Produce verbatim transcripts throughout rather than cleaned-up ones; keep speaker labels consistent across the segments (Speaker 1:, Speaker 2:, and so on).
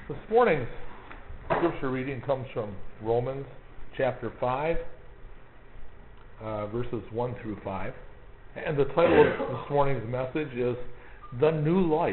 Speaker 1: This morning's scripture reading comes from Romans chapter five, uh, verses one through five. And the title of this morning's message is The New Life.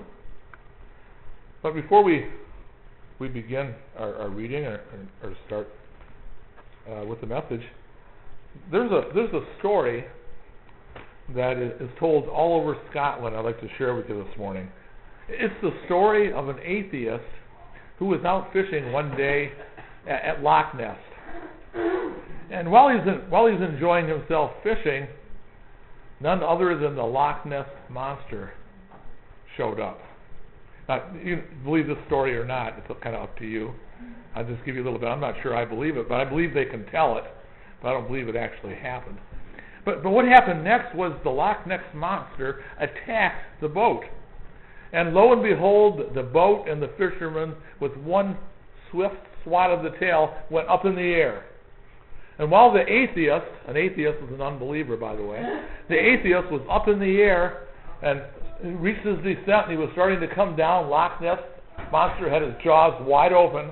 Speaker 1: But before we we begin our, our reading or, or start uh, with the message, there's a there's a story that is, is told all over Scotland I'd like to share with you this morning. It's the story of an atheist who was out fishing one day at, at Loch Ness. And while he's in, while he's enjoying himself fishing, none other than the Loch Ness Monster showed up. Now, you believe this story or not, it's kind of up to you. I'll just give you a little bit. I'm not sure I believe it, but I believe they can tell it, but I don't believe it actually happened. But, but what happened next was the Loch Ness Monster attacked the boat. And lo and behold, the boat and the fisherman, with one swift swat of the tail, went up in the air. And while the atheist, an atheist is an unbeliever, by the way, the atheist was up in the air and reached his descent, and he was starting to come down. Loch Ness Monster had his jaws wide open.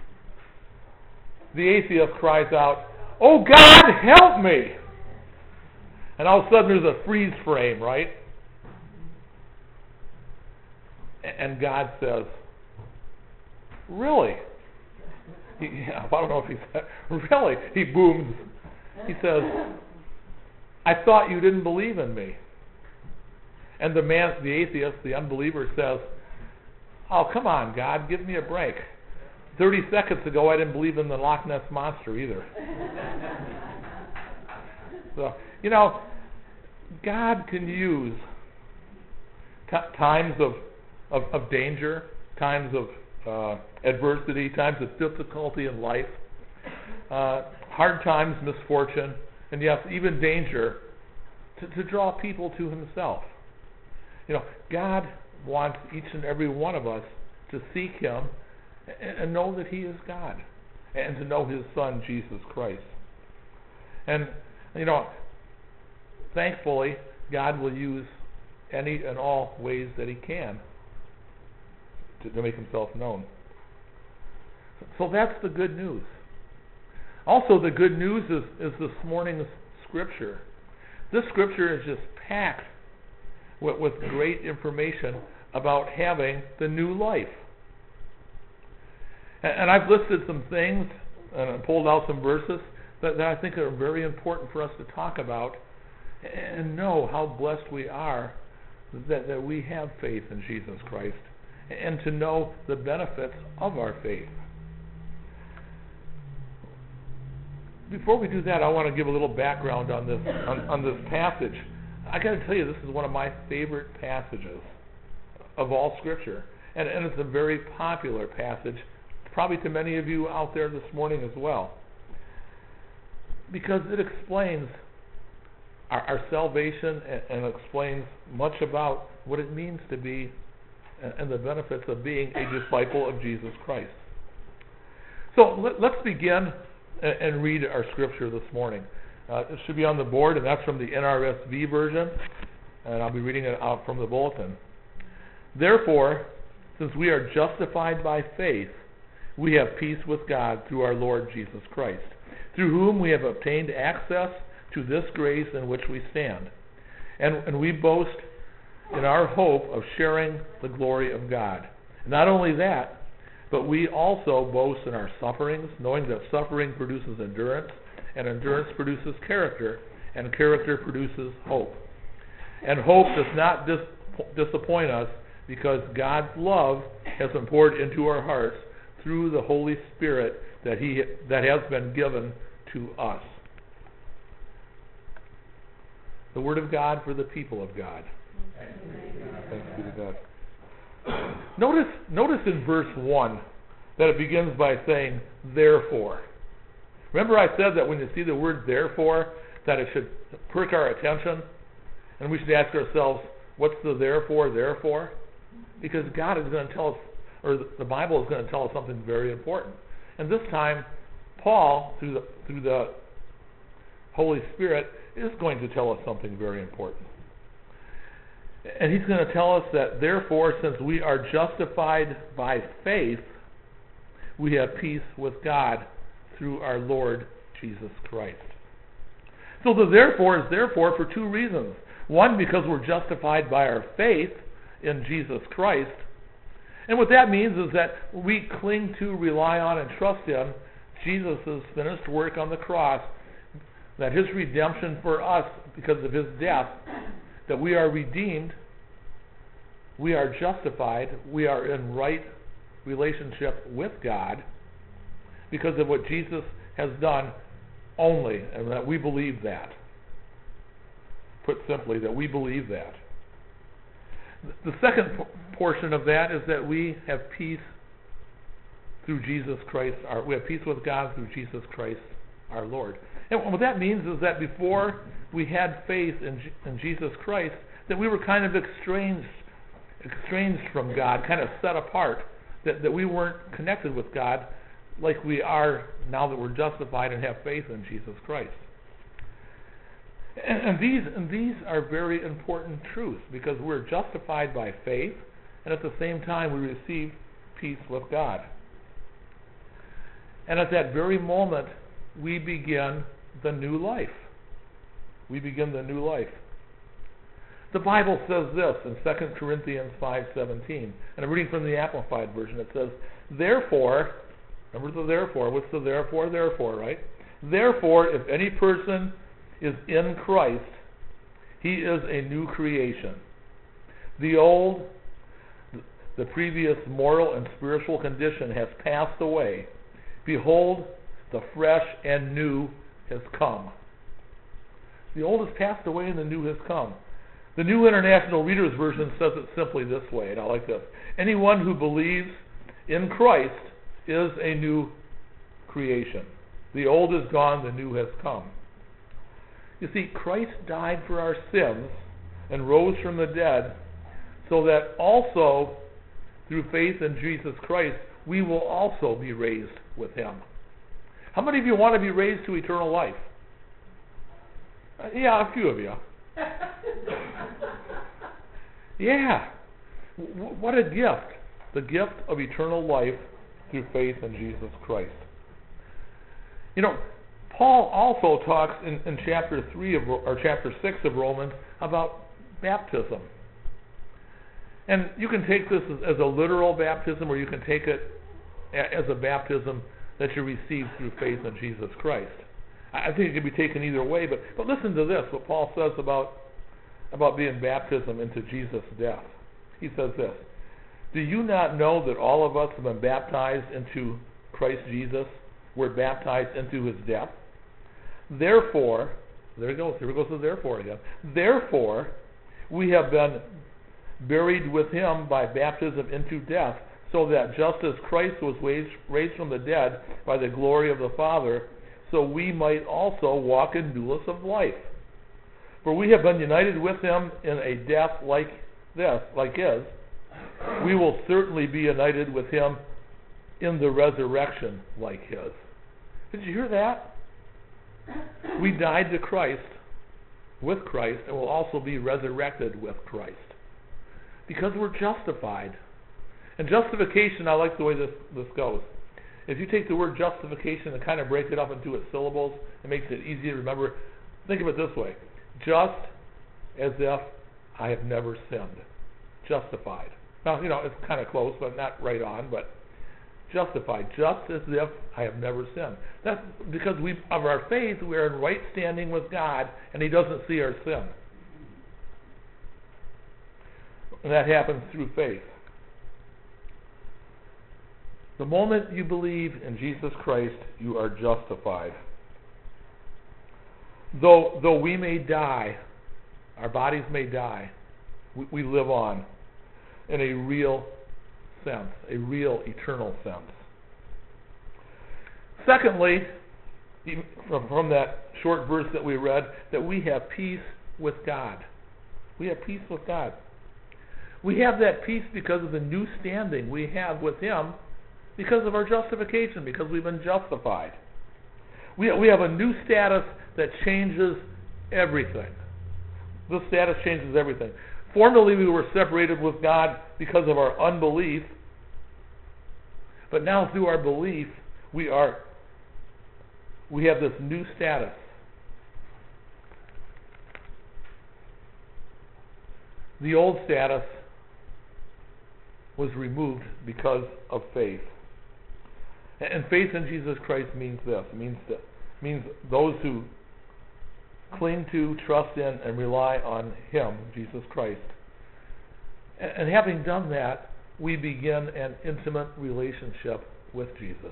Speaker 1: The atheist cries out, "Oh God, help me!" And all of a sudden there's a freeze frame, right? And God says, "Really?" He, I don't know if he said, "Really?" He booms. He says, "I thought you didn't believe in me." And the man, the atheist, the unbeliever says, "Oh, come on, God, give me a break. Thirty seconds ago I didn't believe in the Loch Ness Monster either." So, you know, God can use t- times of Of, of danger, times of uh, adversity, times of difficulty in life, uh, hard times, misfortune, and yes, even danger, to, to draw people to Himself. You know, God wants each and every one of us to seek Him and, and know that He is God, and to know His Son, Jesus Christ. And, you know, thankfully, God will use any and all ways that He can To, to make Himself known. So that's the good news. Also, the good news is, is this morning's scripture. This scripture is just packed with, with great information about having the new life. And, and I've listed some things and I pulled out some verses that, that I think are very important for us to talk about and know how blessed we are that, that we have faith in Jesus Christ, and to know the benefits of our faith. Before we do that, I want to give a little background on this on, on this passage. I got to tell you, this is one of my favorite passages of all Scripture, and, and it's a very popular passage, probably to many of you out there this morning as well, because it explains our, our salvation and, and explains much about what it means to be and the benefits of being a disciple of Jesus Christ. So let, let's begin and, and read our scripture this morning. Uh, it should be on the board, and that's from the N R S V version, and I'll be reading it out from the bulletin. "Therefore, since we are justified by faith, we have peace with God through our Lord Jesus Christ, through whom we have obtained access to this grace in which we stand. And, and we boast in our hope of sharing the glory of God. Not only that, but we also boast in our sufferings, knowing that suffering produces endurance, and endurance produces character, and character produces hope. And hope does not dis- disappoint us, because God's love has been poured into our hearts through the Holy Spirit that He that has been given to us." The Word of God for the people of God. Thanks be to God. Notice, notice in verse one that it begins by saying, "Therefore." Remember I said that when you see the word "therefore," that it should perk our attention, and we should ask ourselves, what's the therefore, therefore? Because God is going to tell us, or the Bible is going to tell us something very important. And this time, Paul, through the, through the Holy Spirit, is going to tell us something very important. And he's going to tell us that, therefore, since we are justified by faith, we have peace with God through our Lord Jesus Christ. So the therefore is therefore for two reasons. One, because we're justified by our faith in Jesus Christ. And what that means is that we cling to, rely on, and trust in Jesus' finished work on the cross, that his redemption for us because of his death, that we are redeemed, we are justified, we are in right relationship with God because of what Jesus has done only, and that we believe that. Put simply, that we believe that. The second p- portion of that is that we have peace through Jesus Christ. Our, we have peace with God through Jesus Christ, our Lord. And what that means is that before we had faith in, G- in Jesus Christ, that we were kind of estranged, estranged from God, kind of set apart, that, that we weren't connected with God like we are now that we're justified and have faith in Jesus Christ. And, and these and these are very important truths, because we're justified by faith, and at the same time we receive peace with God. And at that very moment, we begin the new life. We begin the new life. The Bible says this in Second Corinthians five seventeen, and I'm reading from the Amplified Version. It says, therefore, remember the therefore, what's the therefore? Therefore, right? Therefore, if any person is in Christ, he is a new creation. The old, the previous moral and spiritual condition has passed away. Behold, the fresh and new has come. The old has passed away and the new has come. The New International Reader's Version says it simply this way, and I like this. Anyone who believes in Christ is a new creation. The old is gone, the new has come. You see, Christ died for our sins and rose from the dead, so that also through faith in Jesus Christ, we will also be raised with him. How many of you want to be raised to eternal life? Uh, yeah, a few of you. Yeah. W- what a gift. The gift of eternal life through faith in Jesus Christ. You know, Paul also talks in, in chapter three of or chapter six of Romans about baptism. And you can take this as, as a literal baptism, or you can take it a, as a baptism that you receive through faith in Jesus Christ. I think it can be taken either way, but, but listen to this, what Paul says about, about being baptism into Jesus' death. He says this, do you not know that all of us have been baptized into Christ Jesus? We're baptized into his death. Therefore, there it goes, here it goes to therefore again. Therefore, we have been buried with him by baptism into death, so that just as Christ was raised, raised from the dead by the glory of the Father, so we might also walk in newness of life. For we have been united with him in a death like this, like his. We will certainly be united with him in the resurrection like his. Did you hear that? We died to Christ, with Christ, and will also be resurrected with Christ. Because we're justified. And justification, I like the way this, this goes. If you take the word justification and kind of break it up into its syllables, it makes it easy to remember. Think of it this way. Just as if I have never sinned. Justified. Now, you know, it's kind of close, but not right on, but justified. Just as if I have never sinned. That's because we, of our faith, we are in right standing with God, and he doesn't see our sin. And that happens through faith. The moment you believe in Jesus Christ, you are justified. Though, though we may die, our bodies may die, we, we live on in a real sense, a real eternal sense. Secondly, from, from that short verse that we read, that we have peace with God. We have peace with God. We have that peace because of the new standing we have with him, because of our justification, because we've been justified. We, we have a new status that changes everything. This status changes everything. Formerly we were separated with God because of our unbelief, but now through our belief we are we have this new status. The old status was removed because of faith. And faith in Jesus Christ means this. It means that means those who cling to, trust in, and rely on Him, Jesus Christ. And, and having done that, we begin an intimate relationship with Jesus.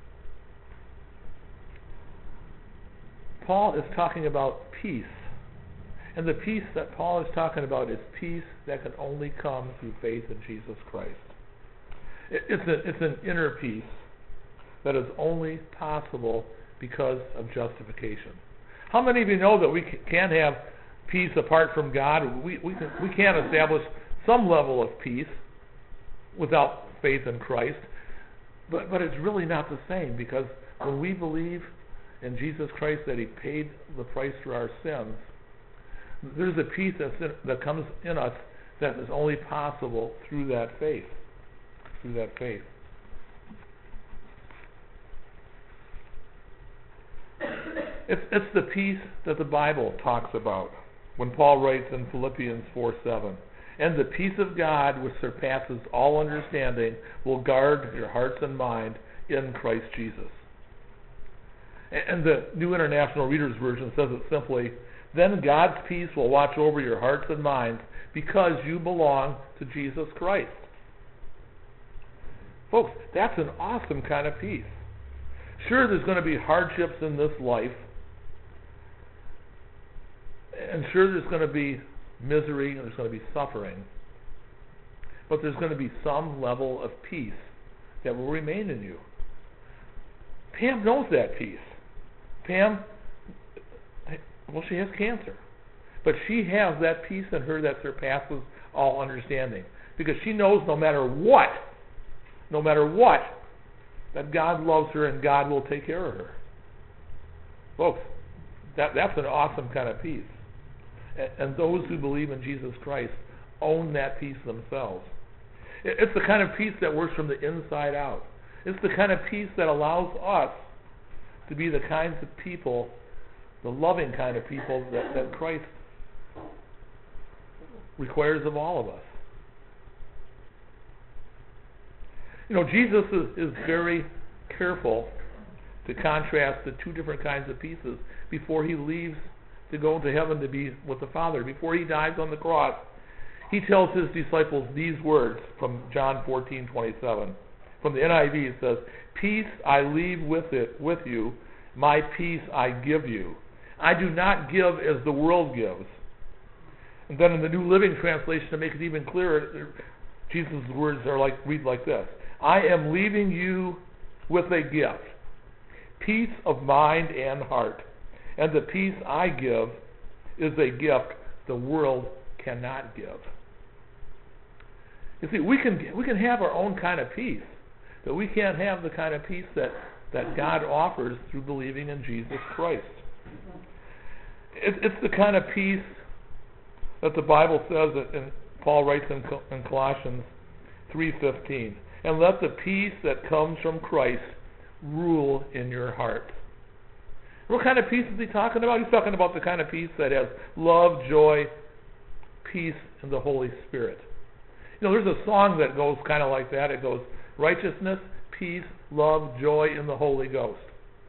Speaker 1: Paul is talking about peace. And the peace that Paul is talking about is peace that can only come through faith in Jesus Christ. It, it's, a, it's an inner peace that is only possible because of justification. How many of you know that we can have peace apart from God? We, we, can, we can establish some level of peace without faith in Christ, but, but it's really not the same, because when we believe in Jesus Christ that He paid the price for our sins, there's a peace that's in, that comes in us that is only possible through that faith. Through that faith. It's, it's the peace that the Bible talks about when Paul writes in Philippians four seven. And the peace of God, which surpasses all understanding, will guard your hearts and mind in Christ Jesus. And the New International Reader's Version says it simply, then God's peace will watch over your hearts and minds because you belong to Jesus Christ. Folks, that's an awesome kind of peace. Sure, there's going to be hardships in this life, and sure there's going to be misery and there's going to be suffering, but there's going to be some level of peace that will remain in you. Pam knows that peace. Pam, well, she has cancer, but she has that peace in her that surpasses all understanding, because she knows no matter what, no matter what, that God loves her and God will take care of her. Folks, that, that's an awesome kind of peace. And, and those who believe in Jesus Christ own that peace themselves. It, it's the kind of peace that works from the inside out. It's the kind of peace that allows us to be the kinds of people, the loving kind of people that, that Christ requires of all of us. You know, Jesus is, is very careful to contrast the two different kinds of pieces before He leaves to go into heaven to be with the Father. Before He dies on the cross, He tells His disciples these words from John fourteen twenty-seven. From the N I V it says, peace I leave with it with you, my peace I give you. I do not give as the world gives. And then in the New Living Translation, to make it even clearer, Jesus' words are like read like this. I am leaving you with a gift, peace of mind and heart. And the peace I give is a gift the world cannot give. You see, we can we can have our own kind of peace, but we can't have the kind of peace that, that God offers through believing in Jesus Christ. It, it's the kind of peace that the Bible says, that in, Paul writes in, in Colossians three fifteen. And let the peace that comes from Christ rule in your heart. What kind of peace is he talking about? He's talking about the kind of peace that has love, joy, peace, and the Holy Spirit. You know, there's a song that goes kind of like that. It goes, righteousness, peace, love, joy in the Holy Ghost.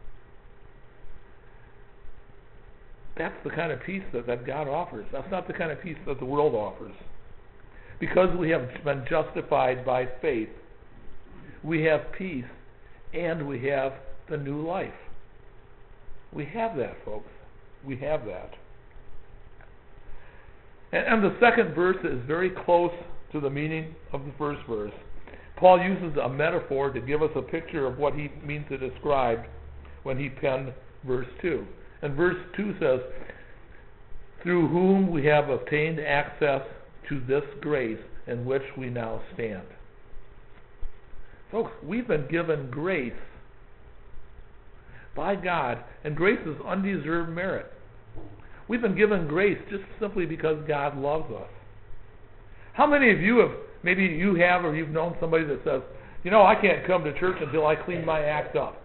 Speaker 1: That's the kind of peace that, that God offers. That's not the kind of peace that the world offers. Because we have been justified by faith, we have peace, and we have the new life. We have that, folks. We have that. And, and the second verse is very close to the meaning of the first verse. Paul uses a metaphor to give us a picture of what he means to describe when he penned verse two. And verse two says, through whom we have obtained access to this grace in which we now stand. Folks, we've been given grace by God, and grace is undeserved merit. We've been given grace just simply because God loves us. How many of you have, maybe you have or you've known somebody that says, you know, I can't come to church until I clean my act up?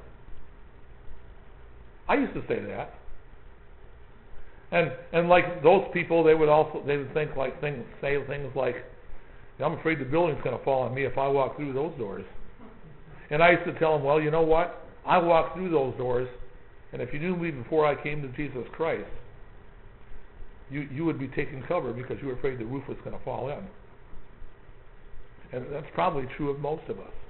Speaker 1: I used to say that. And and like those people, they would also, they would think like things, say things like, I'm afraid the building's going to fall on me if I walk through those doors. And I used to tell them, well, you know what? I walked through those doors, and if you knew me before I came to Jesus Christ, you you would be taking cover because you were afraid the roof was going to fall in. And that's probably true of most of us.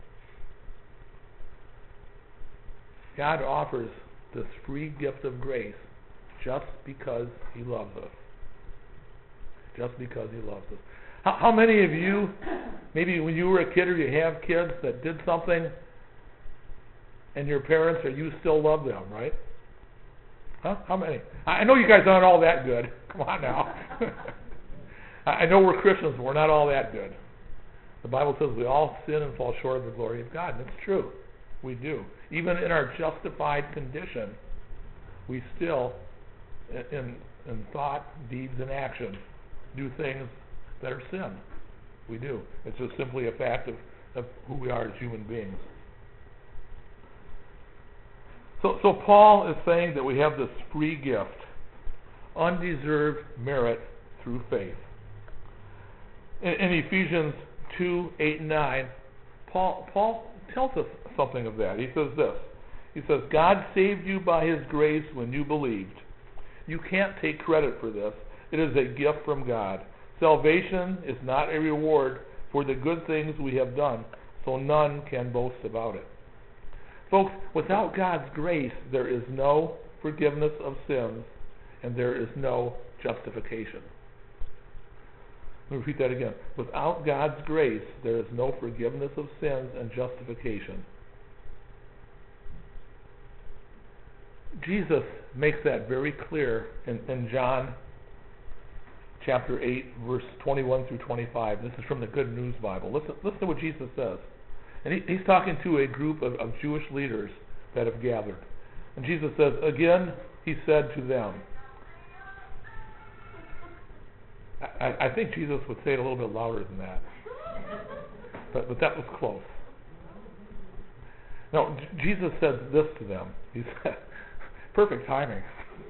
Speaker 1: God offers this free gift of grace just because He loves us. Just because He loves us. How, how many of you, maybe when you were a kid or you have kids that did something and your parents or you still love them, right? Huh? How many? I know you guys aren't all that good. Come on now. I know we're Christians, but we're not all that good. The Bible says we all sin and fall short of the glory of God, and it's true. We do. Even in our justified condition, we still, in, in thought, deeds, and action, do things that are sin. We do. It's just simply a fact of, of who we are as human beings. So, so Paul is saying that we have this free gift, undeserved merit through faith. In, in Ephesians two, eight, and nine, Paul, Paul tells us something of that. He says this. He says, God saved you by His grace when you believed. You can't take credit for this. It is a gift from God. Salvation is not a reward for the good things we have done, so none can boast about it. Folks, without God's grace, there is no forgiveness of sins, and there is no justification. Let me repeat that again. Without God's grace, there is no forgiveness of sins and justification. Jesus makes that very clear in, in John chapter eight, verse twenty-one through twenty-five. This is from the Good News Bible. Listen, listen to what Jesus says. And he, he's talking to a group of, of Jewish leaders that have gathered. And Jesus says, again, He said to them. I, I think Jesus would say it a little bit louder than that. But, but that was close. No, J- Jesus said this to them. He said, perfect timing.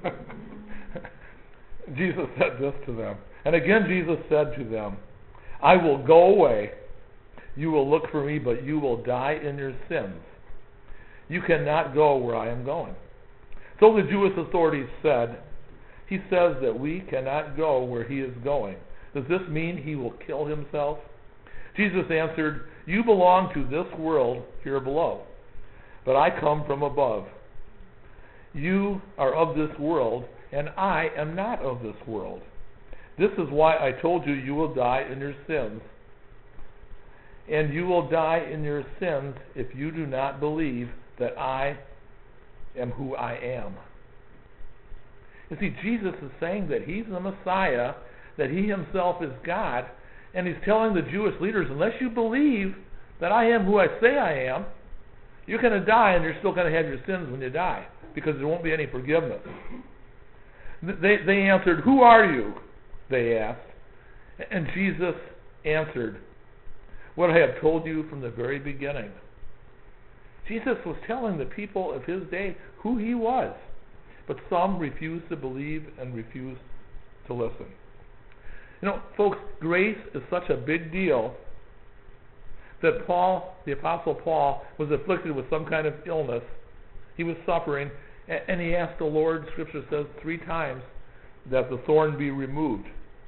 Speaker 1: Jesus said this to them. And again Jesus said to them, I will go away. You will look for me, but you will die in your sins. You cannot go where I am going. So the Jewish authorities said, He says that we cannot go where He is going. Does this mean He will kill Himself? Jesus answered, you belong to this world here below, but I come from above. You are of this world, and I am not of this world. This is why I told you you will die in your sins. And you will die in your sins if you do not believe that I am who I am. You see, Jesus is saying that He's the Messiah, that He Himself is God, and He's telling the Jewish leaders, unless you believe that I am who I say I am, you're going to die, and you're still going to have your sins when you die, because there won't be any forgiveness. They, they answered, who are you? They asked. And Jesus answered, what I have told you from the very beginning. Jesus was telling the people of His day who He was, but some refused to believe and refused to listen. You know, folks, grace is such a big deal that Paul, the Apostle Paul, was afflicted with some kind of illness. He was suffering, and he asked the Lord, Scripture says, three times that the thorn be removed.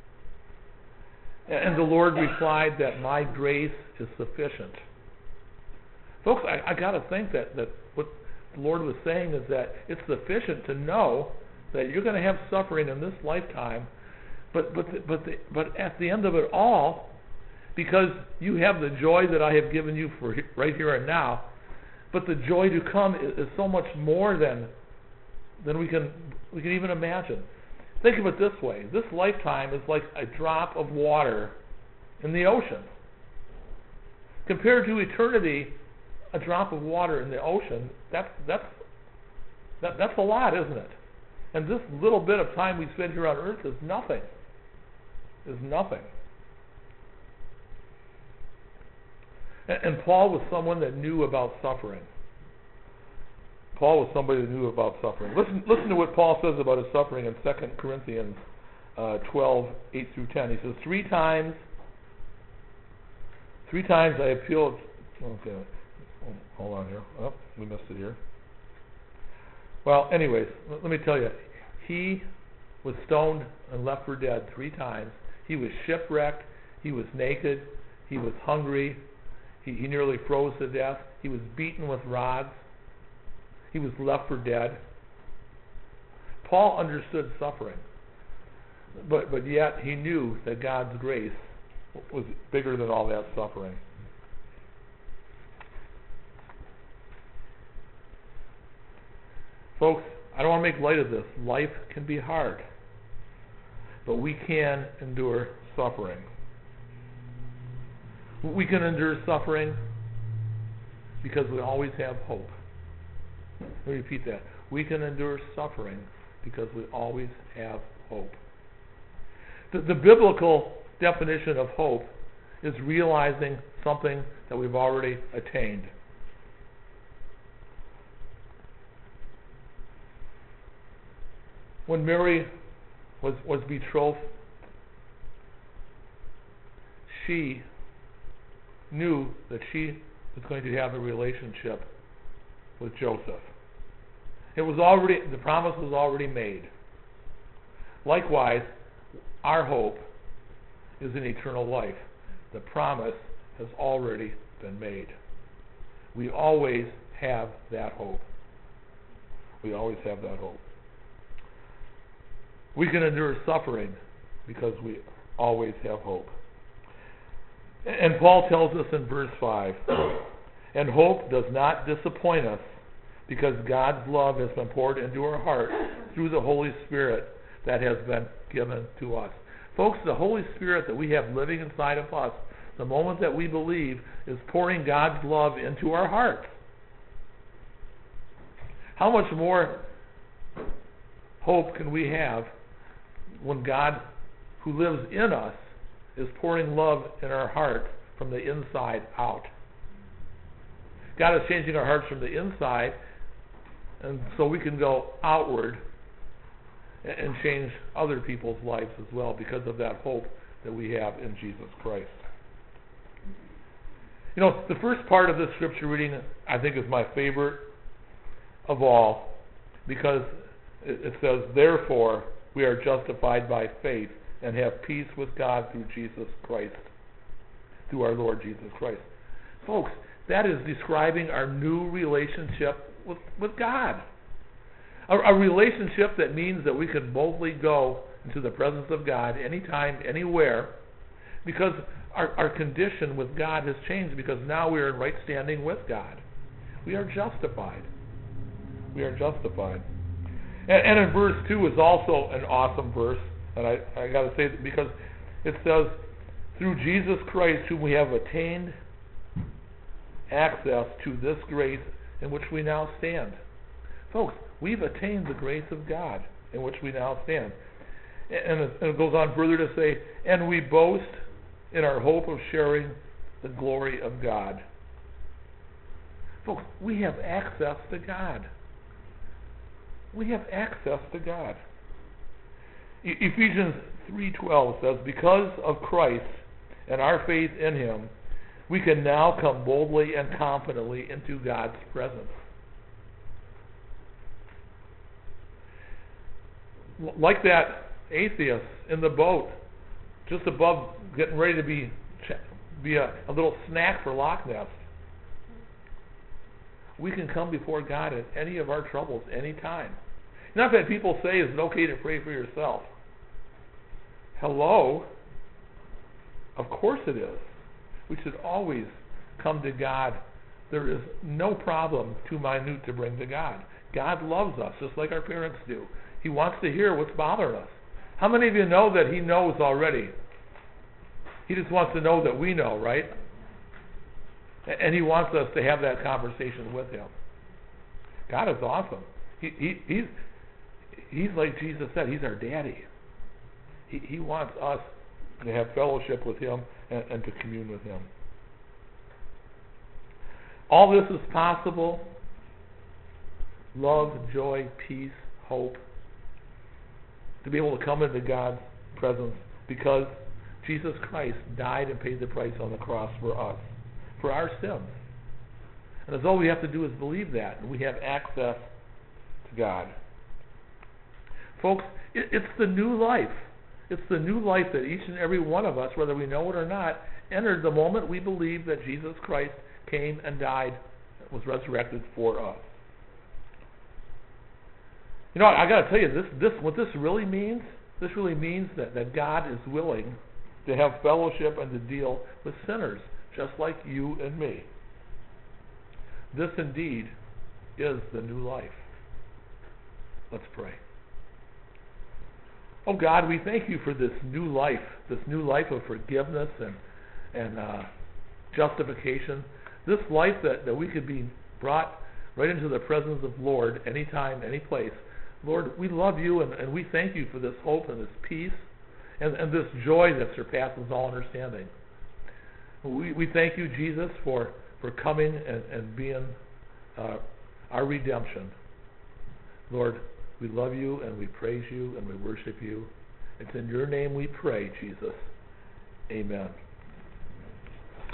Speaker 1: And the Lord replied that my grace is sufficient. Folks, I, I got to think that, that what the Lord was saying is that it's sufficient to know that you're going to have suffering in this lifetime, but but the, but the, but at the end of it all, because you have the joy that I have given you for right here and now, but the joy to come is, is so much more than than we can we can even imagine. Think of it this way. This lifetime is like a drop of water in the ocean. Compared to eternity, a drop of water in the ocean, that's, that's, that, that's a lot, isn't it? And this little bit of time we spend here on earth is nothing. Is nothing. And, and Paul was someone that knew about suffering. Paul was somebody that knew about suffering. Listen, listen to what Paul says about his suffering in Second Corinthians uh, twelve, eight through ten. He says, three times, three times I appealed. Okay, hold on here. Oh, we missed it here. Well, anyways, let me tell you, he was stoned and left for dead three times. He was shipwrecked. He was naked. He was hungry. He, he nearly froze to death. He was beaten with rods. He was left for dead. Paul understood suffering, but but yet he knew that God's grace was bigger than all that suffering. Folks, I don't want to make light of this. Life can be hard, but we can endure suffering. We can endure suffering because we always have hope. Let me repeat that. We can endure suffering because we always have hope. The, the biblical definition of hope is realizing something that we've already attained. When Mary was, was betrothed, she knew that she was going to have a relationship with Joseph. It was already, the promise was already made. Likewise, our hope is in eternal life. The promise has already been made. We always have that hope. We always have that hope. We can endure suffering because we always have hope. And Paul tells us in verse five, and hope does not disappoint us because God's love has been poured into our hearts through the Holy Spirit that has been given to us. Folks, the Holy Spirit that we have living inside of us, the moment that we believe, is pouring God's love into our hearts. How much more hope can we have when God, who lives in us, is pouring love in our hearts from the inside out? God is changing our hearts from the inside, and so we can go outward and change other people's lives as well because of that hope that we have in Jesus Christ. You know, the first part of this scripture reading, I think, is my favorite of all, because it says, therefore, we are justified by faith and have peace with God through Jesus Christ, through our Lord Jesus Christ. Folks, that is describing our new relationship with, with God. A, a relationship that means that we can boldly go into the presence of God anytime, anywhere, because our, our condition with God has changed, because now we are in right standing with God. We are justified. We are justified. And, and in verse two is also an awesome verse, and I, I got to say that because it says, through Jesus Christ, whom we have attained access to this grace in which we now stand. Folks, we've attained the grace of God in which we now stand. And it, and it goes on further to say, and we boast in our hope of sharing the glory of God. Folks, we have access to God. We have access to God. E- Ephesians three twelve says, because of Christ and our faith in Him, we can now come boldly and confidently into God's presence. L- like that atheist in the boat, just above, getting ready to be be a, a little snack for Loch Ness. We can come before God in any of our troubles, any time. Not that people say, is it okay to pray for yourself? Hello? Of course it is. We should always come to God. There is no problem too minute to bring to God. God loves us just like our parents do. He wants to hear what's bothering us. How many of you know that He knows already? He just wants to know that we know, right? And He wants us to have that conversation with Him. God is awesome. He, he, he's, he's like Jesus said, He's our daddy. He, he wants us to have fellowship with Him and, and to commune with Him. All this is possible. Love, joy, peace, hope. To be able to come into God's presence because Jesus Christ died and paid the price on the cross for us, for our sins. And as all we have to do is believe that, and we have access to God. Folks, it, it's the new life. It's the new life that each and every one of us, whether we know it or not, entered the moment we believe that Jesus Christ came and died, was resurrected for us. You know, I got to tell you, this, this, what this really means, this really means that, that God is willing to have fellowship and to deal with sinners, just like you and me. This indeed is the new life. Let's pray. Oh God, we thank you for this new life, this new life of forgiveness and and uh, justification. This life that, that we could be brought right into the presence of the Lord anytime, any place. Lord, we love you and, and we thank you for this hope and this peace and, and this joy that surpasses all understanding. We, we thank you, Jesus, for, for coming and, and being uh, our redemption. Lord, we love you and we praise you and we worship you. It's in your name we pray, Jesus. Amen.